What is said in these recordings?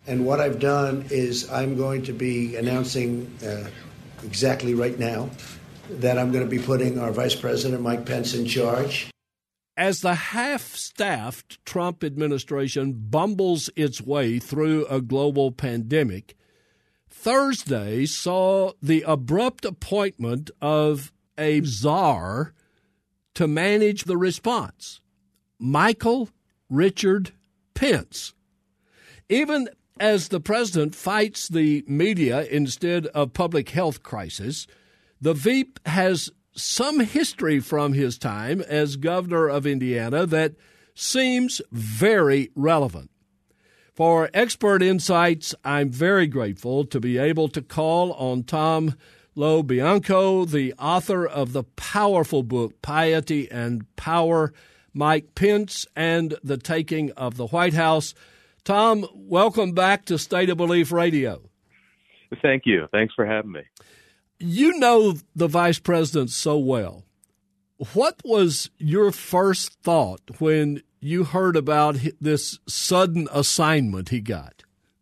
And what I've done is I'm going to be announcing exactly right now that I'm going to be putting our Vice President, Mike Pence, in charge. As the half-staffed Trump administration bumbles its way through a global pandemic, Thursday saw the abrupt appointment of a czar to manage the response, Michael Richard Pence. Even as the president fights the media instead of public health crisis, the Veep has some history from his time as governor of Indiana that seems very relevant. For expert insights, I'm very grateful to be able to call on Tom LoBianco, the author of the powerful book, Piety and Power, Mike Pence and the Taking of the White House. Tom, welcome back to State of Belief Radio. Thank you. Thanks for having me. You know the vice president so well. What was your first thought when you heard about this sudden assignment he got?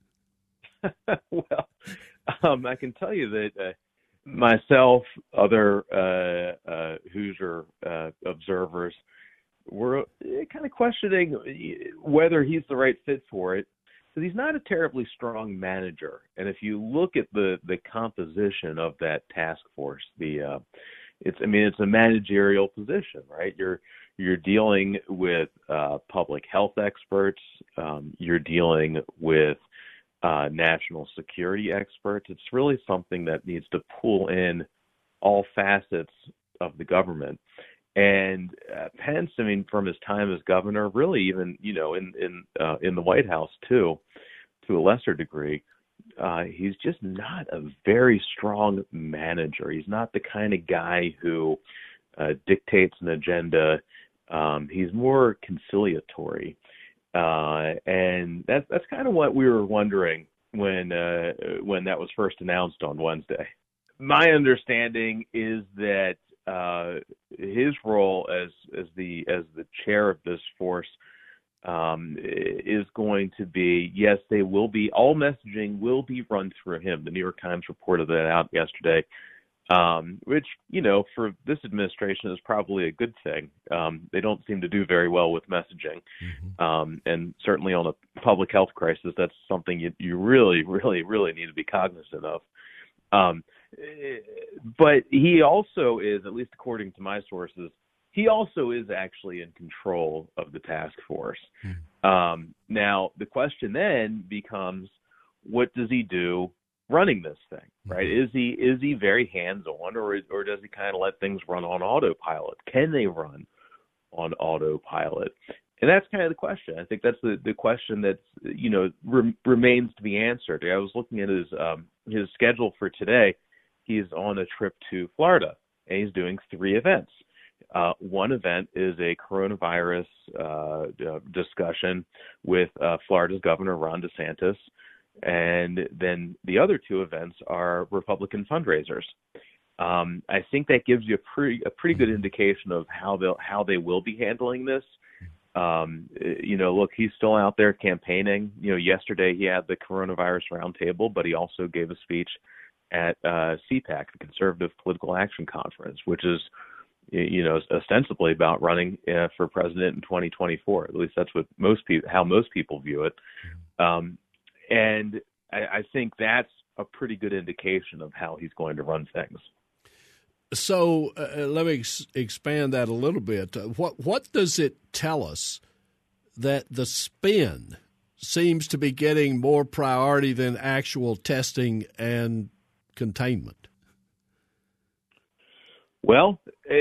Well, I can tell you that myself, other Hoosier observers, were kind of questioning whether he's the right fit for it, because he's not a terribly strong manager. And if you look at the composition of that task force, it's a managerial position, right? You're dealing with public health experts, you're dealing with national security experts. It's really something that needs to pull in all facets of the government. And Pence, from his time as governor, really even in the White House too, to a lesser degree, he's just not a very strong manager. He's not the kind of guy who dictates an agenda. He's more conciliatory, and that's kind of what we were wondering when that was first announced on Wednesday. My understanding is that his role as the chair of this force is going to be, yes, all messaging will be run through him. The New York Times reported that out yesterday, which, for this administration is probably a good thing. They don't seem to do very well with messaging. Mm-hmm. And certainly on a public health crisis, that's something you really, really, really need to be cognizant of. But he also is, at least according to my sources, he also is actually in control of the task force. Now, the question then becomes, what does he do running this thing, right? Is he very hands-on, or does he kind of let things run on autopilot? Can they run on autopilot? And that's kind of the question. I think that's the question that's, remains to be answered. I was looking at his schedule for today. He's on a trip to Florida, and he's doing 3 events. One event is a coronavirus discussion with Florida's Governor Ron DeSantis, and then the other 2 events are Republican fundraisers. I think that gives you a pretty good indication of how they will be handling this. Look, he's still out there campaigning. Yesterday he had the coronavirus roundtable, but he also gave a speech at CPAC, the Conservative Political Action Conference, which is, ostensibly about running for president in 2024. At least that's what how most people view it. And I think that's a pretty good indication of how he's going to run things. So let me expand that a little bit. What does it tell us that the spin seems to be getting more priority than actual testing and containment? Well,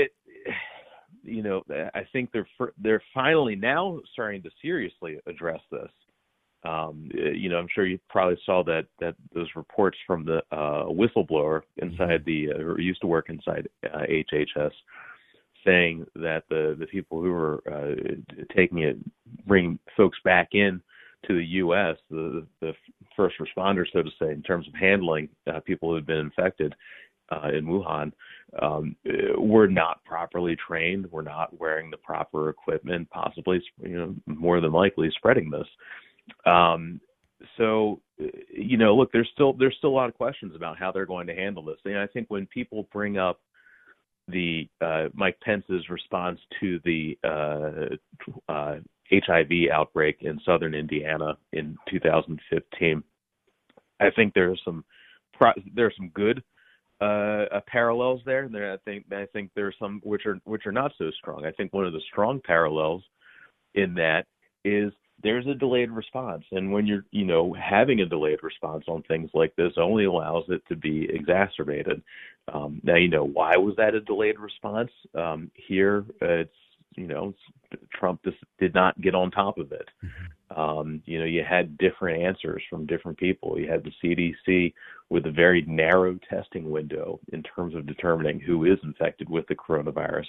I think they're finally now starting to seriously address this. I'm sure you probably saw that those reports from the whistleblower inside who used to work inside HHS, saying that the people who were bringing folks back in to the U.S., the first responders, so to say, in terms of handling people who had been infected in Wuhan, were not properly trained, were not wearing the proper equipment, possibly, more than likely spreading this. So, look, there's still a lot of questions about how they're going to handle this. And I think when people bring up the Mike Pence's response to the HIV outbreak in southern Indiana in 2015, I think there's some good parallels there. I think there's some which are not so strong. I think one of the strong parallels in that is there's a delayed response, and when you're having a delayed response on things like this only allows it to be exacerbated. Now why was that a delayed response? Here it's Trump just did not get on top of it. You had different answers from different people. You had the CDC with a very narrow testing window in terms of determining who is infected with the coronavirus.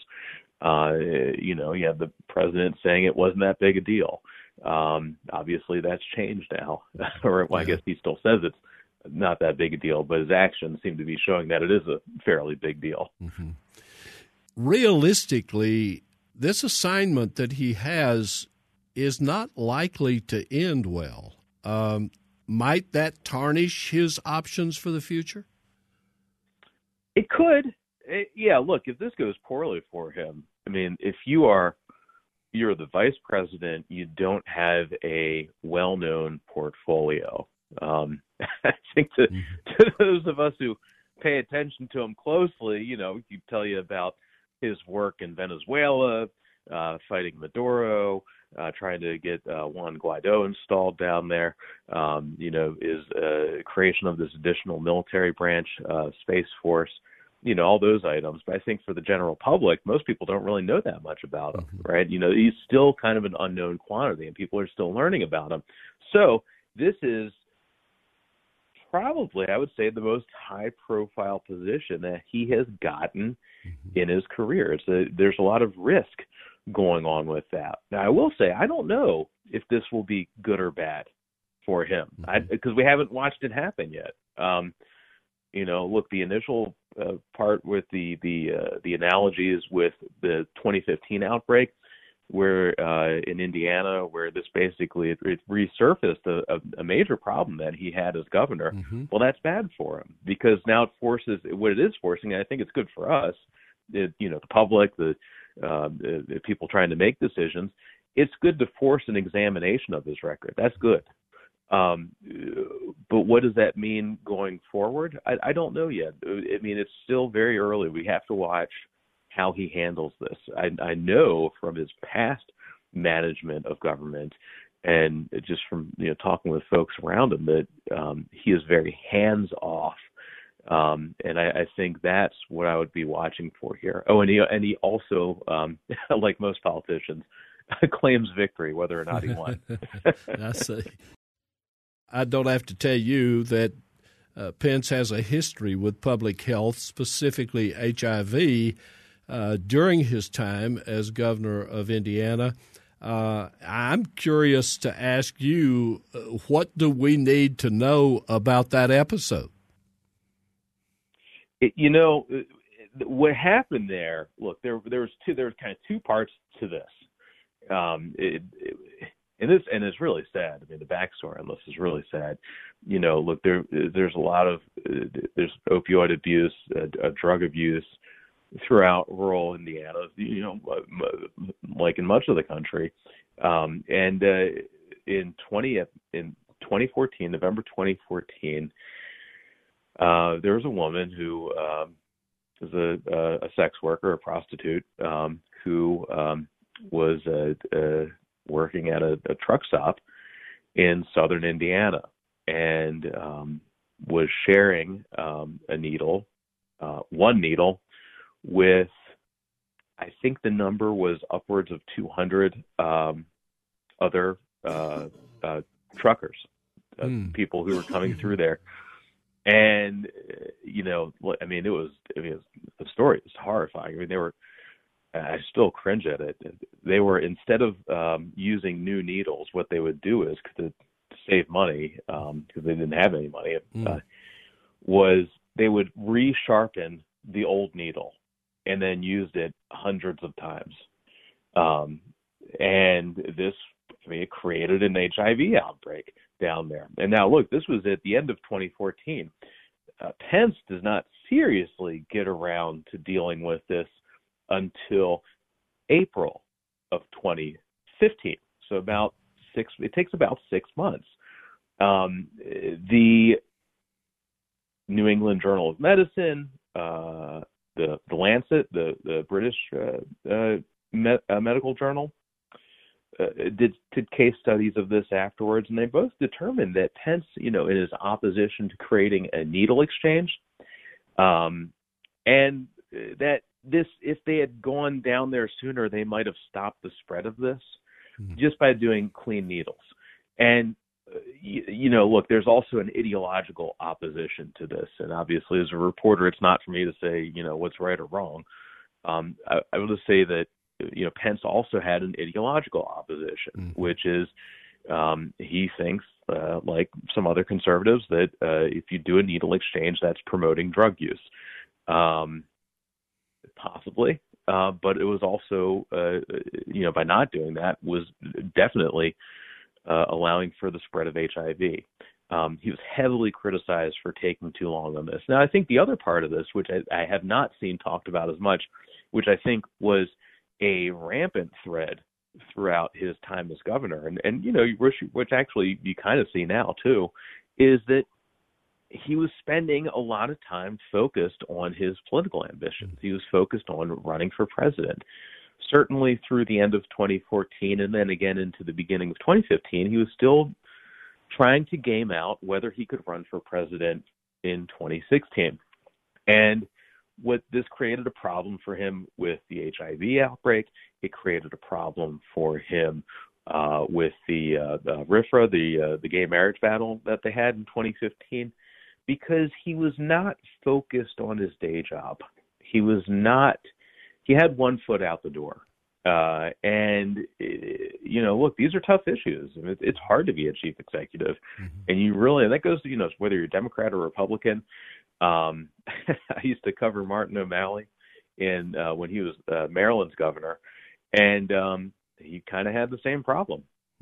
You had the president saying it wasn't that big a deal. Obviously, that's changed now. Or I guess he still says it's not that big a deal, but his actions seem to be showing that it is a fairly big deal. Mm-hmm. Realistically, this assignment that he has is not likely to end well. Might that tarnish his options for the future? It could. Look, if this goes poorly for him, I mean, if you're the vice president, you don't have a well-known portfolio. I think to those of us who pay attention to him closely, he'd tell you about his work in Venezuela, fighting Maduro, trying to get Juan Guaido installed down there, is creation of this additional military branch, Space Force, all those items. But I think for the general public, most people don't really know that much about him, right? He's still kind of an unknown quantity, and people are still learning about him. So this is probably, I would say, the most high-profile position that he has gotten in his career. There's a lot of risk going on with that. Now, I will say, I don't know if this will be good or bad for him, because we haven't watched it happen yet. Look, the initial part with the analogy is with the 2015 outbreak, where in Indiana, where this basically it resurfaced a major problem that he had as governor. Well, that's bad for him, because now it forces what it is forcing. And I think it's good for us, the public, the people trying to make decisions. It's good to force an examination of his record. That's good. But what does that mean going forward? I don't know yet. I mean, it's still very early. We have to watch how he handles this. I know from his past management of government, and just from talking with folks around him, that he is very hands off, and I think that's what I would be watching for here. Oh, and he also, like most politicians, claims victory whether or not he won. I see. I don't have to tell you that Pence has a history with public health, specifically HIV. During his time as governor of Indiana. I'm curious to ask you, what do we need to know about that episode? What happened there, look, there was kind of two parts to this. And it's really sad. I mean, the backstory on this is really sad. Look, there's a lot of there's opioid abuse, drug abuse throughout rural Indiana, like in much of the country. And in 2014, November 2014, there was a woman who was a sex worker, a prostitute, who was working at a truck stop in southern Indiana, and was sharing a needle, one needle, with, I think the number was upwards of 200 other truckers, people who were coming through there. And, I mean, the story is horrifying. I mean, I still cringe at it. They were, instead of using new needles, what they would do is, to save money, because they didn't have any money, was they would resharpen the old needle and then used it hundreds of times. And this, it created an HIV outbreak. down there. And now, look, this was at the end of 2014. Pence does not seriously get around to dealing with this until April of 2015. So it takes about 6 months. The New England Journal of Medicine, the Lancet, the British medical journal, did case studies of this afterwards, and they both determined that Pence, in his opposition to creating a needle exchange, and that if they had gone down there sooner, they might have stopped the spread of this just by doing clean needles. And look, there's also an ideological opposition to this, and obviously, as a reporter, it's not for me to say what's right or wrong. I will just say that Pence also had an ideological opposition, which is he thinks, like some other conservatives, that if you do a needle exchange, that's promoting drug use. Possibly, but it was also, by not doing that, was definitely allowing for the spread of HIV. He was heavily criticized for taking too long on this. Now, I think the other part of this, which I have not seen talked about as much, which I think was a rampant thread throughout his time as governor, and which actually you kind of see now too, is that he was spending a lot of time focused on his political ambitions. He was focused on running for president. Certainly through the end of 2014 and then again into the beginning of 2015, he was still trying to game out whether he could run for president in 2016. And what this created a problem for him with the HIV outbreak. It created a problem for him with the RFRA, the gay marriage battle that they had in 2015, because he was not focused on his day job. He had one foot out the door. Look, these are tough issues. I mean, it's hard to be a chief executive. And that goes to, whether you're Democrat or Republican. I used to cover Martin O'Malley when he was Maryland's governor, and he kind of had the same problem.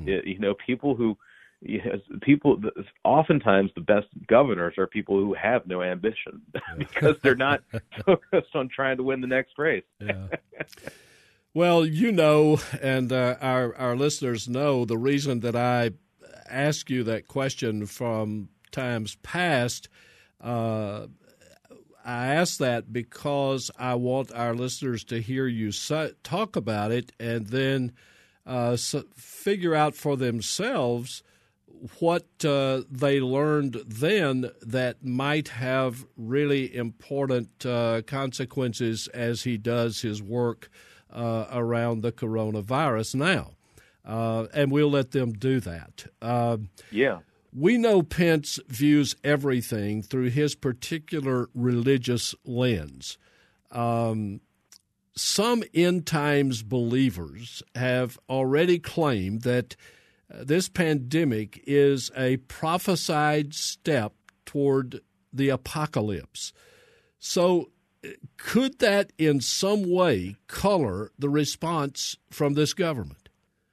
Oftentimes the best governors are people who have no ambition because they're not focused on trying to win the next race. Yeah. Well, and our listeners know the reason that I ask you that question from times past. I ask that because I want our listeners to hear you talk about it and then figure out for themselves what they learned then that might have really important consequences as he does his work around the coronavirus now. And we'll let them do that. Yeah. We know Pence views everything through his particular religious lens. Some end times believers have already claimed that this pandemic is a prophesied step toward the apocalypse. So could that in some way color the response from this government?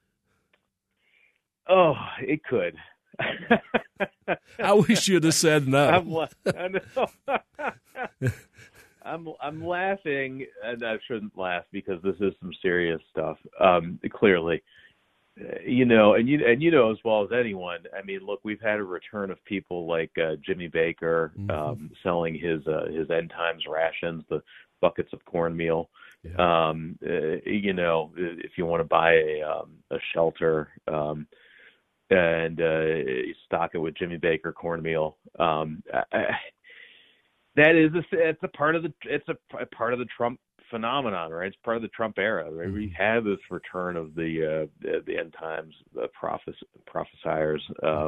Oh, it could. I wish you'd have said no. I'm laughing, and I shouldn't laugh because this is some serious stuff. Clearly, as well as anyone. I mean, look, we've had a return of people like Jimmy Baker selling his end times rations, the buckets of cornmeal. Yeah. If you want to buy a shelter. And you stock it with Jimmy Baker cornmeal. It's a part of the Trump phenomenon, right? It's part of the Trump era. Right? We have this return of the end times prophesiers.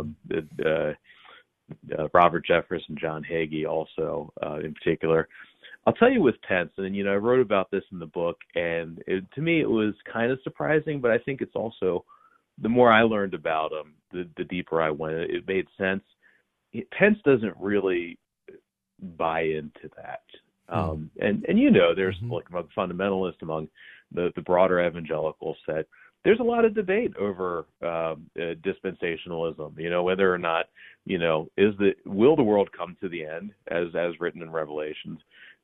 Robert Jeffress and John Hagee also, in particular. I'll tell you with Pence, and I wrote about this in the book, and to me it was kind of surprising, but I think it's also, the more I learned about him, the deeper I went. It made sense. Pence doesn't really buy into that. There's like among fundamentalists, among the broader evangelicals, that there's a lot of debate over dispensationalism. Whether or not will the world come to the end as written in Revelations?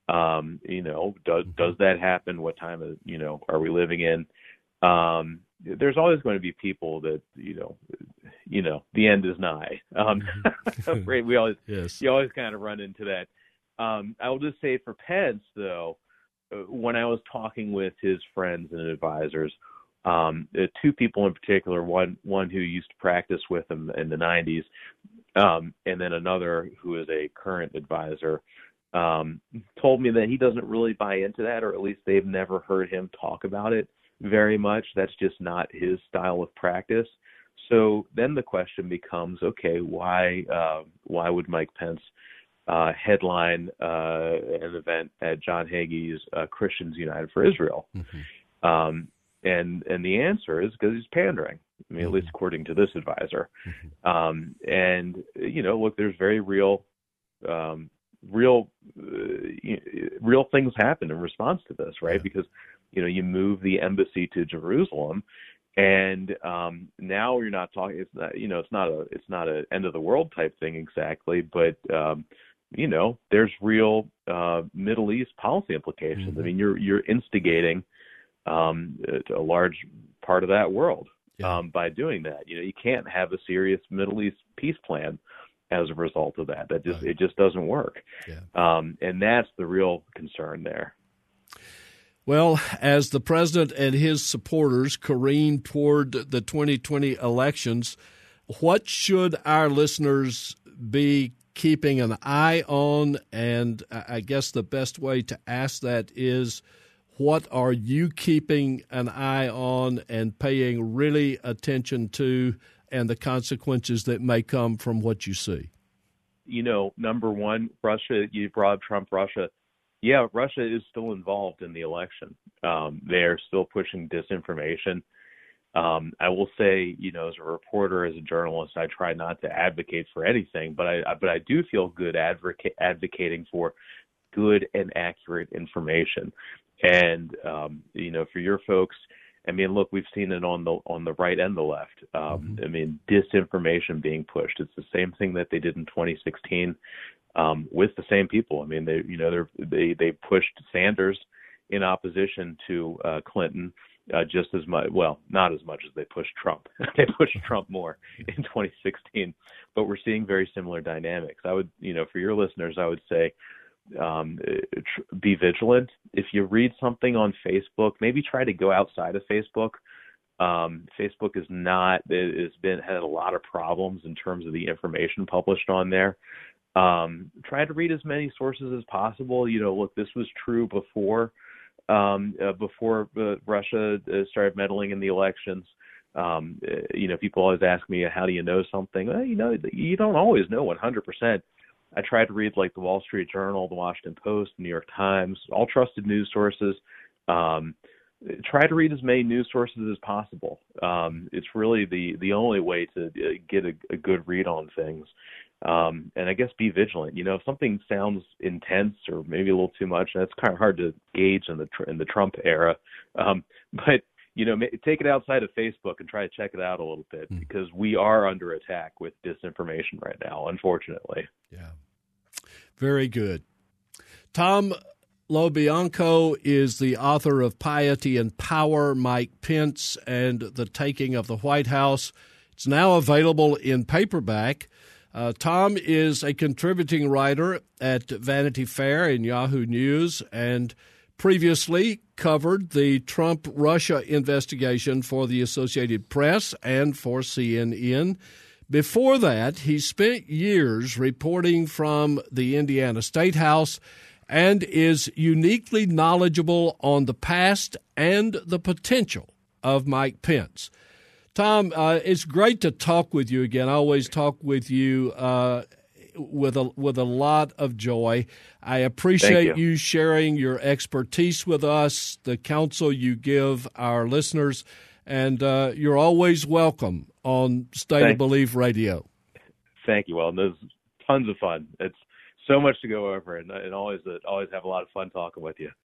Does that happen? What time are we living in? There's always going to be people that the end is nigh. Right? You always kind of run into that. I will just say for Pence, though, when I was talking with his friends and advisors, two people in particular, one who used to practice with him in the 90s, and then another who is a current advisor, told me that he doesn't really buy into that, or at least they've never heard him talk about it very much. That's just not his style of practice. So then the question becomes, okay, why would Mike Pence headline an event at John Hagee's Christians United for Israel? Mm-hmm. And the answer is because he's pandering. I mean, at least according to this advisor. Mm-hmm. Look, there's very real things happen in response to this, right? Yeah. Because you move the embassy to Jerusalem, and now you're not talking. It's not a end of the world type thing exactly, but there's real Middle East policy implications. Mm-hmm. I mean, you're instigating a large part of that world by doing that. You can't have a serious Middle East peace plan as a result of that. It just doesn't work. Yeah. And that's the real concern there. Well, as the president and his supporters careen toward the 2020 elections, what should our listeners be keeping an eye on? And I guess the best way to ask that is, what are you keeping an eye on and paying really attention to, and the consequences that may come from what you see? Number one, Russia. You brought up Trump, Russia. Yeah, Russia is still involved in the election. They are still pushing disinformation. I will say, as a reporter, as a journalist, I try not to advocate for anything, but I do feel good advocating for good and accurate information. And for your folks, I mean, look, we've seen it on the right and the left. I mean, disinformation being pushed. It's the same thing that they did in 2016 with the same people. I mean, they pushed Sanders in opposition to Clinton just as much. Well, not as much as they pushed Trump. They pushed Trump more in 2016. But we're seeing very similar dynamics. I would, for your listeners, I would say, be vigilant. If you read something on Facebook, maybe try to go outside of Facebook. Facebook had a lot of problems in terms of the information published on there. Try to read as many sources as possible. Look, this was true before Russia started meddling in the elections. People always ask me, how do you know something? Well, you don't always know 100%. I try to read like the Wall Street Journal, the Washington Post, the New York Times, all trusted news sources. Try to read as many news sources as possible. It's really the only way to get a good read on things. And I guess be vigilant. If something sounds intense or maybe a little too much, that's kind of hard to gauge in the Trump era. But take it outside of Facebook and try to check it out a little bit, because we are under attack with disinformation right now, unfortunately. Yeah. Very good. Tom LoBianco is the author of Piety and Power, Mike Pence and the Taking of the White House. It's now available in paperback. Tom is a contributing writer at Vanity Fair and Yahoo News, and previously covered the Trump-Russia investigation for the Associated Press and for CNN. Before that, he spent years reporting from the Indiana State House and is uniquely knowledgeable on the past and the potential of Mike Pence. Tom, it's great to talk with you again. I always talk with you with a lot of joy. I appreciate you sharing your expertise with us, the counsel you give our listeners, and you're always welcome on State of Belief Radio. Thank you. Well, there's tons of fun. It's so much to go over, and always have a lot of fun talking with you.